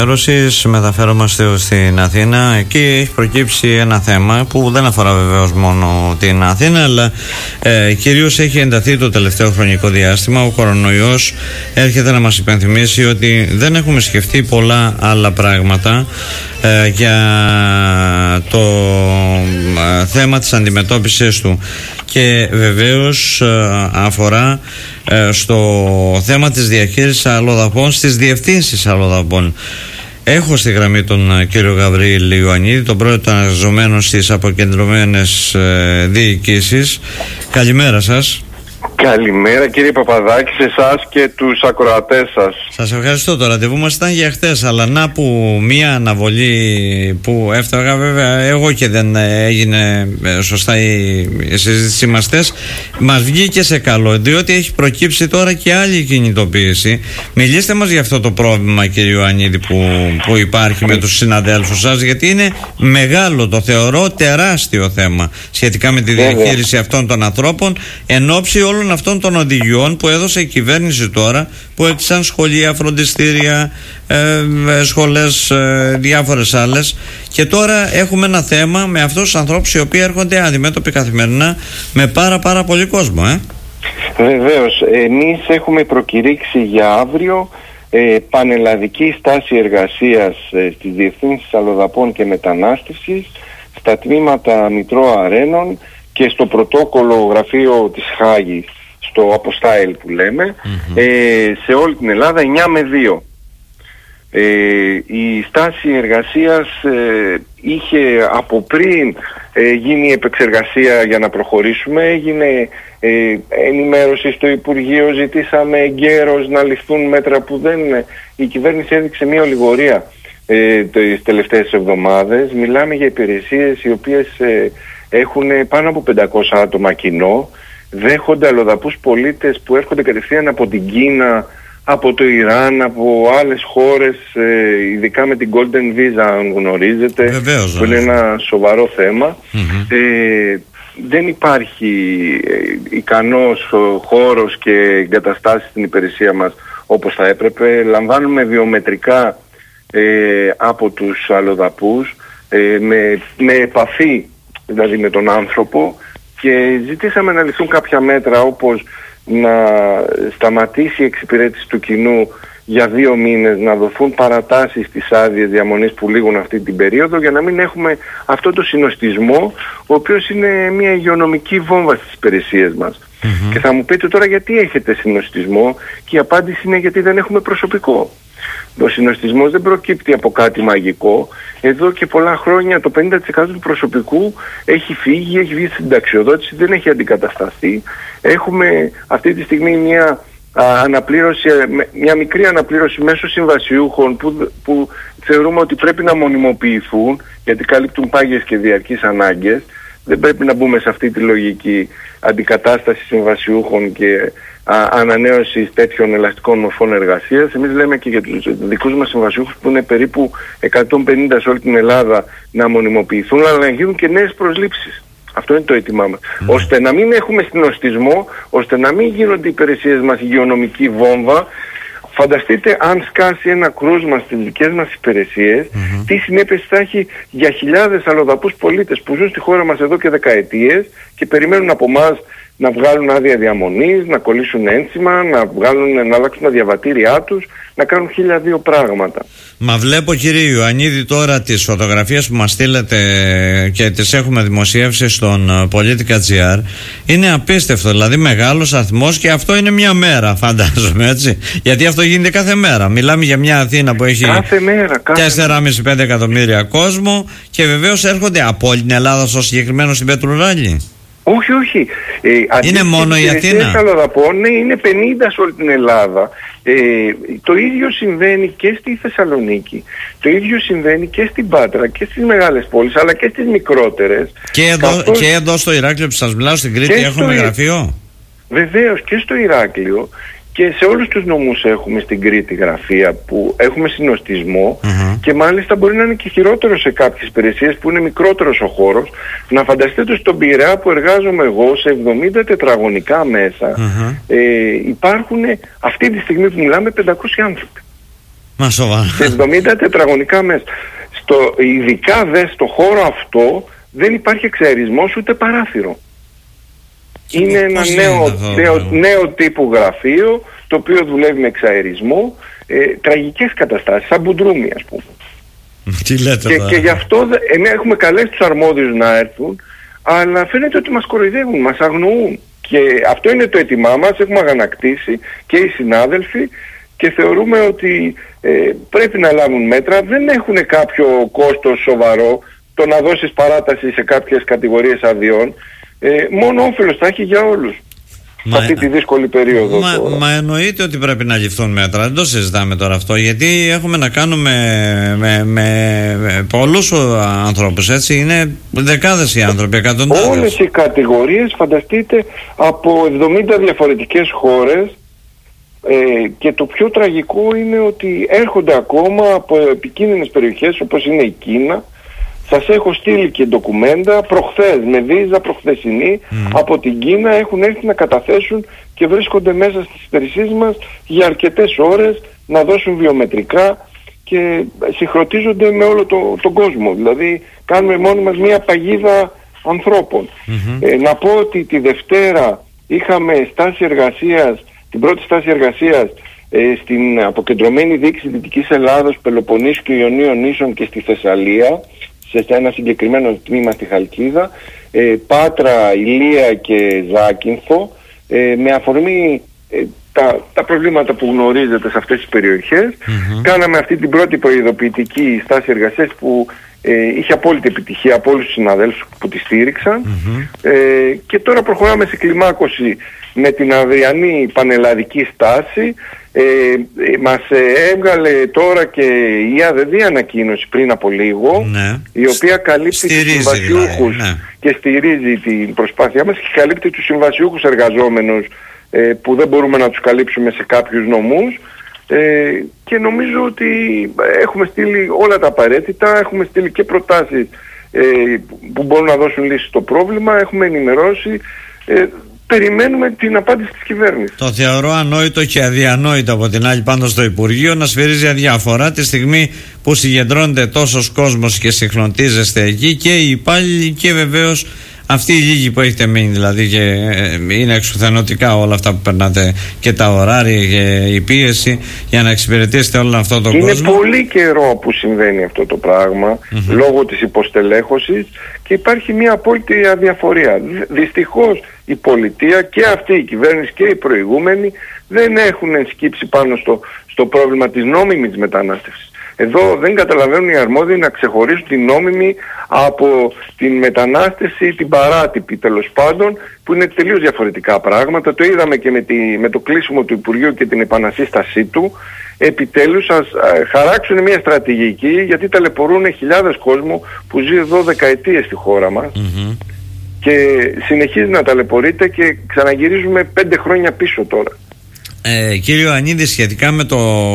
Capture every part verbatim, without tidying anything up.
Μεταφέρομαστε στην Αθήνα. Εκεί έχει προκύψει ένα θέμα που δεν αφορά βεβαίως μόνο την Αθήνα, αλλά ε, κυρίως έχει ενταθεί το τελευταίο χρονικό διάστημα. Ο κορονοϊός έρχεται να μας υπενθυμίσει ότι δεν έχουμε σκεφτεί πολλά άλλα πράγματα ε, για το ε, θέμα της αντιμετώπισης του, και βεβαίως ε, αφορά ε, στο θέμα της διαχείρισης αλλοδαπών στις διευθύνσεις αλλοδαπών. Έχω στη γραμμή τον κύριο Γαβρίλη Ιωαννίδη, τον πρόεδρο των εργαζομένων στις αποκεντρωμένες ε, διοικήσεις. Καλημέρα σας. Καλημέρα κύριε Παπαδάκη, σε εσάς και τους ακροατές σας. Σας ευχαριστώ. Το ραντεβού μας ήταν για χτες, αλλά να που μία αναβολή που έφταγα, βέβαια εγώ και δεν έγινε σωστά η συζήτησή μας χτες, μας βγήκε σε καλό, διότι έχει προκύψει τώρα και άλλη κινητοποίηση. Μιλήστε μας για αυτό το πρόβλημα, κύριε Ιωαννίδη, που, που υπάρχει με τους συναδέλφους σας, γιατί είναι μεγάλο, το θεωρώ τεράστιο θέμα σχετικά με τη διαχείριση αυτών των ανθρώπων εν ώψη όλων αυτών των οδηγιών που έδωσε η κυβέρνηση τώρα, που έκλεισαν σχολεία, φροντιστήρια, ε, σχολές, ε, διάφορες άλλες, και τώρα έχουμε ένα θέμα με αυτούς τους ανθρώπους οι οποίοι έρχονται αντιμέτωποι καθημερινά με πάρα πάρα πολύ κόσμο. ε. Βεβαίως, εμείς έχουμε προκηρύξει για αύριο ε, πανελλαδική στάση εργασίας ε, στις διευθύνσεις αλλοδαπών και μετανάστευσης, στα τμήματα Μητρώα Αρένων και στο πρωτόκολλο γραφείο της Χάγης, στο Αποστάιλ που λέμε, mm-hmm. ε, σε όλη την Ελλάδα, εννιά με δύο. Ε, η στάση εργασίας ε, είχε από πριν ε, γίνει επεξεργασία για να προχωρήσουμε, έγινε ε, ενημέρωση στο Υπουργείο, ζητήσαμε εγκαίρως να ληφθούν μέτρα που δεν... Η κυβέρνηση έδειξε μια ολιγορία ε, τις τελευταίες εβδομάδες. Μιλάμε για υπηρεσίες οι οποίες ε, έχουν πάνω από πεντακόσια άτομα κοινό, δέχονται αλλοδαπούς πολίτες που έρχονται κατευθείαν από την Κίνα, από το Ιράν, από άλλες χώρες, ε, ειδικά με την Golden Visa, αν γνωρίζετε. Βεβαίως, που είναι ένα σοβαρό θέμα. Mm-hmm. Ε, δεν υπάρχει ε, ικανός χώρος και εγκαταστάσεις στην υπηρεσία μας όπως θα έπρεπε. Λαμβάνουμε βιομετρικά ε, από τους αλλοδαπούς, ε, με, με επαφή δηλαδή με τον άνθρωπο, και ζητήσαμε να ληφθούν κάποια μέτρα, όπως να σταματήσει η εξυπηρέτηση του κοινού για δύο μήνες, να δοθούν παρατάσεις στις άδειες διαμονής που λήγουν αυτή την περίοδο, για να μην έχουμε αυτό το συνοστισμό, ο οποίος είναι μια υγειονομική βόμβα στις υπηρεσίες μας. Mm-hmm. Και θα μου πείτε τώρα γιατί έχετε συνοστισμό, και η απάντηση είναι γιατί δεν έχουμε προσωπικό. Ο συνοστισμός δεν προκύπτει από κάτι μαγικό. Εδώ και πολλά χρόνια το πενήντα τοις εκατό του προσωπικού έχει φύγει, έχει βγει στην ταξιοδότηση, δεν έχει αντικατασταθεί. Έχουμε αυτή τη στιγμή μια α, αναπλήρωση, μια μικρή αναπλήρωση μέσω συμβασιούχων που, που θεωρούμε ότι πρέπει να μονιμοποιηθούν, γιατί καλύπτουν πάγιες και διαρκείς ανάγκες. Δεν πρέπει να μπούμε σε αυτή τη λογική αντικατάσταση συμβασιούχων και α, ανανέωσης τέτοιων ελαστικών μορφών εργασίας. Εμείς λέμε και για τους δικούς μας συμβασιούχους, που είναι περίπου εκατόν πενήντα σε όλη την Ελλάδα, να μονιμοποιηθούν, αλλά να γίνουν και νέες προσλήψεις. Αυτό είναι το αίτημά μας. Mm. Ώστε να μην έχουμε συνοστισμό, ώστε να μην γίνονται οι υπηρεσίες μας υγειονομική βόμβα. Φανταστείτε αν σκάσει ένα κρούσμα στις δικές μας υπηρεσίες, mm-hmm. τι συνέπειες θα έχει για χιλιάδες αλλοδαπούς πολίτες που ζουν στη χώρα μας εδώ και δεκαετίες και περιμένουν από εμάς να βγάλουν άδεια διαμονής, να κολλήσουν ένσημα, να, βγάλουν, να αλλάξουν τα διαβατήριά τους, να κάνουν χίλια δύο πράγματα. Μα βλέπω, κύριε Ιωαννίδη, τώρα τις φωτογραφίες που μας στείλετε και τις έχουμε δημοσιεύσει στον Politica.gr. Είναι απίστευτο, δηλαδή μεγάλος αριθμός, και αυτό είναι μια μέρα, φαντάζομαι, έτσι. Γιατί αυτό γίνεται κάθε μέρα. Μιλάμε για μια Αθήνα που έχει τέσσερα κόμμα πέντε εκατομμύρια κόσμο, και βεβαίως έρχονται από όλη την Ελλάδα, στο συγκεκριμένο στην Πετρουράλη. Όχι, όχι. Ε, είναι μόνο η Αθήνα. Αλλοδαπών, ναι, είναι πενήντα σε όλη την Ελλάδα. Ε, το ίδιο συμβαίνει και στη Θεσσαλονίκη. Το ίδιο συμβαίνει και στην Πάτρα και στις μεγάλες πόλεις, αλλά και στις μικρότερες. Και εδώ, καθώς... και εδώ στο Ηράκλειο που σας μιλάω, στην Κρήτη, έχουμε στο... γραφείο. Βεβαίως, και στο Ηράκλειο. Και σε όλους τους νομούς έχουμε στην Κρήτη γραφεία που έχουμε συνοστισμό, mm-hmm. και μάλιστα μπορεί να είναι και χειρότερο σε κάποιες υπηρεσίες που είναι μικρότερος ο χώρος. Να φανταστείτε στον Πειραιά που εργάζομαι εγώ, σε εβδομήντα τετραγωνικά μέσα, mm-hmm. ε, υπάρχουν αυτή τη στιγμή που μιλάμε πεντακόσιοι άνθρωποι. Μα σοβαρά. Σε εβδομήντα τετραγωνικά μέσα. Στο, ειδικά δε στο χώρο αυτό δεν υπάρχει εξαερισμός ούτε παράθυρο. Είναι ένα νέο, νέο, νέο τύπου γραφείο, το οποίο δουλεύει με εξαερισμό. Ε, τραγικές καταστάσεις, σαν μπουντρούμι, ας πούμε. Τι λέτε και, και γι' αυτό εμείς έχουμε καλέσει τους αρμόδιους να έρθουν, αλλά φαίνεται ότι μας κοροϊδεύουν, μας αγνοούν. Και αυτό είναι το αίτημά μας, έχουμε αγανακτήσει και οι συνάδελφοι και θεωρούμε ότι ε, πρέπει να λάβουν μέτρα. Δεν έχουν κάποιο κόστος σοβαρό το να δώσεις παράταση σε κάποιες κατηγορίες αδειών. Ε, μόνο όφελος θα έχει για όλους. Μα, αυτή τη δύσκολη περίοδο. Μα, μα εννοείται ότι πρέπει να ληφθούν μέτρα. Δεν το συζητάμε τώρα αυτό, γιατί έχουμε να κάνουμε με, με, με πολλούς ανθρώπους, έτσι. Είναι δεκάδες οι άνθρωποι, εκατοντάδες. Όλες οι κατηγορίες, φανταστείτε, από εβδομήντα διαφορετικές χώρες. Ε, και το πιο τραγικό είναι ότι έρχονται ακόμα από επικίνδυνες περιοχές όπως είναι η Κίνα. Σας έχω στείλει και ντοκουμέντα προχθές, με βίζα προχθεσινή mm. από την Κίνα, έχουν έρθει να καταθέσουν και βρίσκονται μέσα στις υπηρεσίες μας για αρκετές ώρες να δώσουν βιομετρικά και συγχρονίζονται με όλο το, τον κόσμο. Δηλαδή κάνουμε μόνοι μας μια παγίδα ανθρώπων. Mm-hmm. Ε, να πω ότι τη Δευτέρα είχαμε στάση εργασίας, την πρώτη στάση εργασίας ε, στην αποκεντρωμένη διοίκηση Δυτικής Ελλάδος, Πελοποννήσου και Ιωνίων νήσων και στη Θεσσαλία, σε ένα συγκεκριμένο τμήμα στη Χαλκίδα, ε, Πάτρα, Ηλία και Ζάκυνθο, ε, με αφορμή ε, τα, τα προβλήματα που γνωρίζετε σε αυτές τις περιοχές. Mm-hmm. Κάναμε αυτή την πρώτη προειδοποιητική στάση εργασίας που ε, είχε απόλυτη επιτυχία από όλους τους συναδέλφους που τη στήριξαν. Mm-hmm. ε, και τώρα προχωράμε σε κλιμάκωση με την αυριανή πανελλαδική στάση. Ε, ε, μας ε, έβγαλε τώρα και η ΑΔΔ ανακοίνωση πριν από λίγο, ναι, η οποία καλύπτει στηρίζει, τους συμβασιούχους δηλαδή, ναι, και στηρίζει την προσπάθειά μας και καλύπτει τους συμβασιούχους εργαζόμενους ε, που δεν μπορούμε να τους καλύψουμε σε κάποιους νομούς, ε, και νομίζω ότι έχουμε στείλει όλα τα απαραίτητα, έχουμε στείλει και προτάσεις ε, που μπορούν να δώσουν λύση στο πρόβλημα, έχουμε ενημερώσει. ε, Περιμένουμε την απάντηση της κυβέρνησης. Το θεωρώ ανόητο και αδιανόητο από την άλλη πάντως στο Υπουργείο να σφυρίζει αδιάφορα τη στιγμή που συγκεντρώνεται τόσος κόσμος και συγχρονίζεστε εκεί και οι υπάλληλοι και βεβαίως αυτοί οι λίγοι που έχετε μείνει, δηλαδή, και είναι εξουθενωτικά όλα αυτά που περνάτε και τα ωράρια και η πίεση για να εξυπηρετήσετε όλο αυτό τον είναι κόσμο. Είναι πολύ καιρό που συμβαίνει αυτό το πράγμα, mm-hmm. λόγω της υποστελέχωσης, και υπάρχει μια απόλυτη αδιαφορία. Δυστυχώς η πολιτεία και αυτή η κυβέρνηση και οι προηγούμενοι δεν έχουν σκύψει πάνω στο, στο πρόβλημα της νόμιμης μετανάστευσης. Εδώ δεν καταλαβαίνουν οι αρμόδιοι να ξεχωρίσουν την νόμιμη από την μετανάστευση, την παράτυπη τέλος πάντων, που είναι τελείως διαφορετικά πράγματα. Το είδαμε και με, τη, με το κλείσιμο του Υπουργείου και την επανασύστασή του. Επιτέλους ας χαράξουν μια στρατηγική, γιατί ταλαιπωρούν χιλιάδες κόσμο που ζει εδώ δεκαετίες στη χώρα μας, mm-hmm. και συνεχίζει να ταλαιπωρείται και ξαναγυρίζουμε πέντε χρόνια πίσω τώρα. Ε, κύριε Ιωαννίδη, σχετικά με το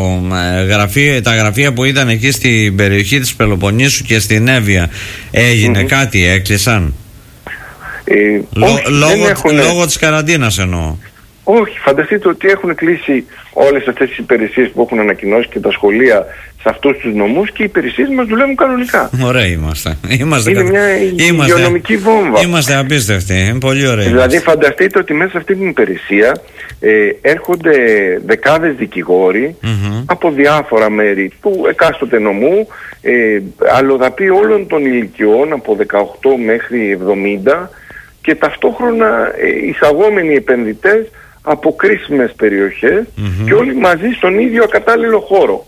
ε, γραφείο, τα γραφεία που ήταν εκεί στην περιοχή της Πελοποννήσου και στην Εύβοια, έγινε mm-hmm. κάτι, έκλεισαν? Ε, Λο, όχι, λόγω, έχουν... λόγω της καραντίνας εννοώ. Όχι, φανταστείτε ότι έχουν κλείσει όλες αυτές τις υπηρεσίες που έχουν ανακοινώσει και τα σχολεία σε αυτούς τους νομούς, και οι υπηρεσίες μας δουλεύουν κανονικά. Ωραία είμαστε. είμαστε είναι μια είμαστε, υγειονομική βόμβα. Είμαστε απίστευτοι. Είναι πολύ ωραία. Δηλαδή είμαστε. Φανταστείτε ότι μέσα σε αυτή την υπηρεσία ε, έρχονται δεκάδες δικηγόροι mm-hmm. από διάφορα μέρη του εκάστοτε νομού, ε, αλλοδαποί όλων των ηλικιών από δεκαοκτώ μέχρι εβδομήντα, και ταυτόχρονα ε, εισαγόμενοι επενδυτές από κρίσιμες περιοχές, mm-hmm. και όλοι μαζί στον ίδιο ακατάλληλο χώρο.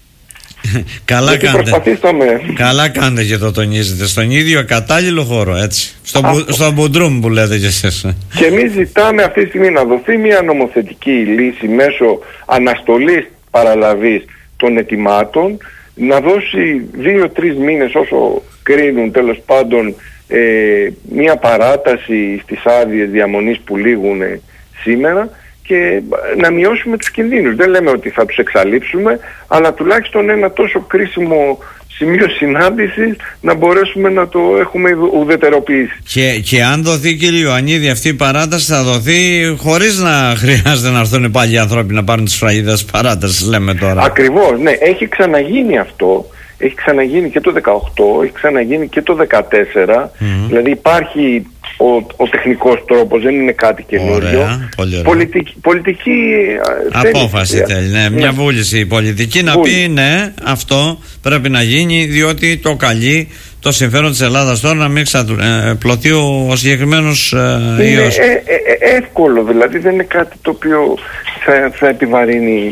Καλά κάνετε. Καλά κάνετε και το τονίζετε. Στον ίδιο ακατάλληλο χώρο, έτσι. Στον μπου, στο μπουντρούμ που λέτε κι εσείς. Και εμείς ζητάμε αυτή τη στιγμή να δοθεί μια νομοθετική λύση μέσω αναστολής παραλαβής των αιτημάτων, να δώσει δύο-τρεις μήνες, όσο κρίνουν τέλος πάντων, ε, μια παράταση στις άδειες διαμονής που λήγουν σήμερα, και να μειώσουμε τους κινδύνους. Δεν λέμε ότι θα τους εξαλείψουμε, αλλά τουλάχιστον ένα τόσο κρίσιμο σημείο συνάντησης να μπορέσουμε να το έχουμε ουδετεροποιήσει. Και, και αν δοθεί, κύριε Ιωαννίδη, αυτή η παράταση θα δοθεί χωρίς να χρειάζεται να έρθουν πάλι οι άνθρωποι να πάρουν τις φραγίδες παράτασης, λέμε τώρα. Ακριβώς, ναι, έχει ξαναγίνει αυτό. Έχει ξαναγίνει και το δεκαοκτώ, έχει ξαναγίνει και το δεκατέσσερα. Mm-hmm. Δηλαδή υπάρχει ο, ο τεχνικός τρόπος, δεν είναι κάτι καινούριο. Πολιτική, πολιτική απόφαση θέλει, θέλει ναι. Μια βούληση πολιτική να Βούλη. πει ναι, αυτό πρέπει να γίνει, διότι το καλεί το συμφέρον της Ελλάδας τώρα να μην ξαπλωθεί ο, ο συγκεκριμένος ε, ιός. Είναι ε, ε, εύκολο, δηλαδή δεν είναι κάτι το οποίο θα, θα επιβαρύνει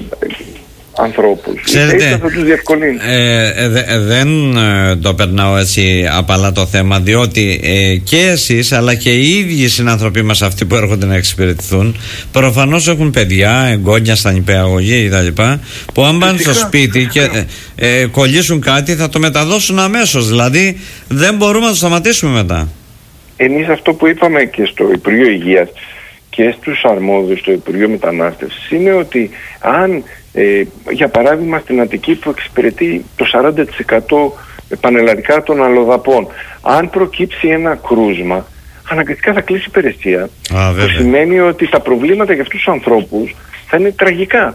ανθρώπους. Ξέρετε, θα τους διευκολύνει. Ε, ε, δε, δεν ε, το περνάω έτσι απαλά το θέμα, διότι ε, και εσείς αλλά και οι ίδιοι συνανθρωποί μας, αυτοί που έρχονται να εξυπηρετηθούν, προφανώς έχουν παιδιά, εγγόνια στα νηπιαγωγεία κτλ. Που αν πάνε στο σπίτι και ε, ε, κολλήσουν κάτι, θα το μεταδώσουν αμέσως. Δηλαδή δεν μπορούμε να το σταματήσουμε μετά. Εμείς αυτό που είπαμε και στο Υπουργείο Υγείας και στους αρμόδιους στο Υπουργείο Μετανάστευσης είναι ότι αν Ε, για παράδειγμα στην Αττική που εξυπηρετεί το σαράντα τοις εκατό πανελλαδικά των αλλοδαπών, αν προκύψει ένα κρούσμα, αναγκαστικά θα κλείσει υπηρεσία. Α, που σημαίνει ότι τα προβλήματα για αυτούς τους ανθρώπους θα είναι τραγικά.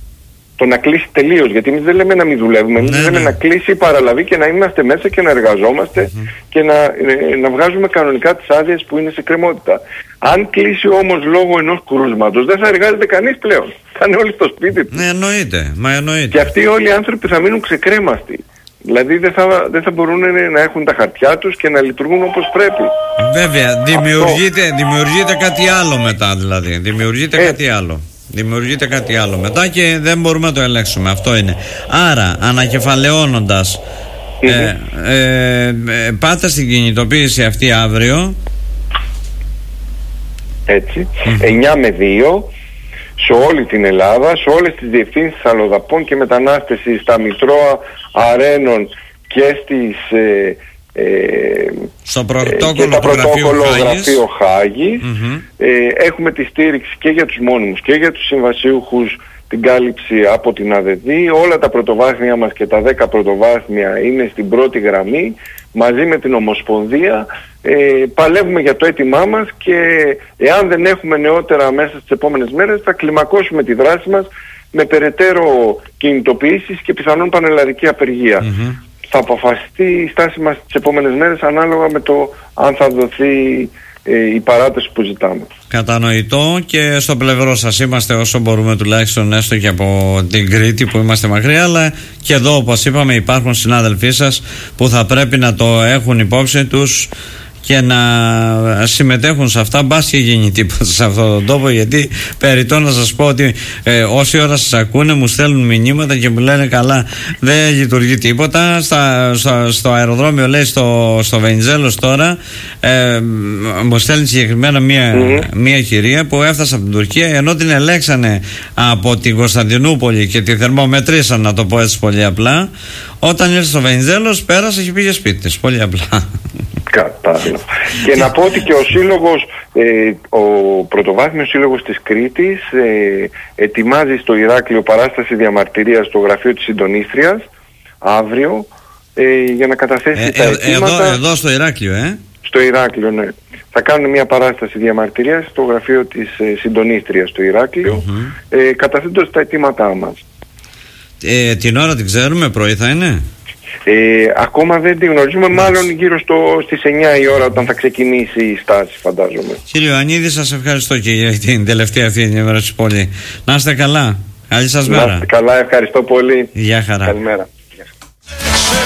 Το να κλείσει τελείως, γιατί εμείς δεν λέμε να μην δουλεύουμε, εμείς ναι, λέμε ναι. να κλείσει η παραλαβή και να είμαστε μέσα και να εργαζόμαστε mm-hmm. και να, ε, να βγάζουμε κανονικά τις άδειες που είναι σε κρεμότητα. Αν κλείσει όμως λόγω ενός κρούσματος, δεν θα εργάζεται κανείς πλέον. Θα είναι όλοι στο σπίτι του. Ναι, εννοείται, μα εννοείται. Και αυτοί όλοι οι άνθρωποι θα μείνουν ξεκρέμαστοι. Δηλαδή δεν θα, δεν θα μπορούν να έχουν τα χαρτιά τους και να λειτουργούν όπως πρέπει. Βέβαια, δημιουργείται, δημιουργείται κάτι άλλο μετά δηλαδή. Δημιουργείται ε, κάτι άλλο. Δημιουργείται κάτι άλλο μετά και δεν μπορούμε να το ελέγξουμε. Αυτό είναι. Άρα, ανακεφαλαιώνοντας, mm-hmm. ε, ε, ε, πάτε στην κινητοποίηση αυτή αύριο. Έτσι. Mm-hmm. εννιά με δύο σε όλη την Ελλάδα, σε όλες τις διευθύνσεις αλλοδαπών και μετανάστευσης, στα Μητρώα Αρένων και στις ε, ε, στο πρωτόκολλο και τα πρωτόκολλο γραφείο γραφείο Χάγης. Mm-hmm. ε, έχουμε τη στήριξη και για τους μόνιμους και για τους συμβασίουχους, την κάλυψη από την ΑΔΔ. Όλα τα πρωτοβάθμια μας και τα δέκα πρωτοβάθμια είναι στην πρώτη γραμμή μαζί με την Ομοσπονδία. ε, παλεύουμε για το αίτημά μας και εάν δεν έχουμε νεότερα μέσα στις επόμενες μέρες θα κλιμακώσουμε τη δράση μας με περαιτέρω κινητοποιήσεις και πιθανόν πανελλαδική απεργία. Mm-hmm. Θα αποφασιστεί η στάση μας τις επόμενες μέρες ανάλογα με το αν θα δοθεί ε, η παράταση που ζητάμε. Κατανοητό, και στο πλευρό σας είμαστε όσο μπορούμε, τουλάχιστον έστω και από την Κρήτη που είμαστε μακριά, αλλά και εδώ όπως είπαμε υπάρχουν συνάδελφοί σας που θα πρέπει να το έχουν υπόψη τους και να συμμετέχουν σε αυτά, μπας και γίνει τίποτα σε αυτόν τον τόπο, γιατί περιττώ να σας πω ότι ε, όση ώρα σας ακούνε μου στέλνουν μηνύματα και μου λένε καλά δεν λειτουργεί τίποτα στα, στο, στο αεροδρόμιο, λέει στο, στο Βενιζέλος τώρα, ε, μου στέλνει συγκεκριμένα μία, mm-hmm. μία κυρία που έφτασε από την Τουρκία, ενώ την ελέξανε από την Κωνσταντινούπολη και τη θερμομετρήσαν, να το πω έτσι πολύ απλά, όταν ήρθε στο Βενιζέλος πέρασε και πήγε σπίτι της, πολύ απλά. Κατάλαβα. Και να πω ότι και ο σύλλογος, ε, ο πρωτοβάθμιος σύλλογος της Κρήτης ε, ετοιμάζει στο Ηράκλειο παράσταση διαμαρτυρίας στο γραφείο της συντονίστριας αύριο ε, για να καταθέσει ε, τα αιτήματα. Εδώ, εδώ στο Ηράκλειο, ε? Στο Ηράκλειο, ναι. Θα κάνουν μια παράσταση διαμαρτυρίας στο γραφείο της ε, συντονίστριας στο Ηράκλειο, mm-hmm. ε, καταθέτοντας τα αιτήματά μας. Ε, την ώρα την ξέρουμε, πρωί θα είναι? Ε, ακόμα δεν την γνωρίζουμε, μάλλον γύρω στο, στις εννιά η ώρα όταν θα ξεκινήσει η στάση, φαντάζομαι. Κύριε Ιωαννίδη, σας ευχαριστώ και για την τελευταία αυτή ενημέρωση πολύ. Να είστε καλά, καλή σας μέρα. Να είστε καλά, ευχαριστώ πολύ. Γεια χαρά. Καλημέρα.